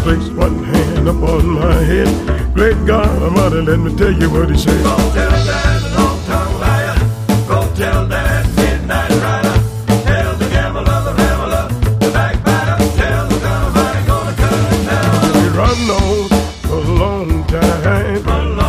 place one hand upon my head. Great God Almighty, let me tell you what he said. Go tell that long-tongued liar. Go tell that midnight rider. Tell the gambler, the backbiter. Tell the gun fighter gonna cut it down. We run on for a long time.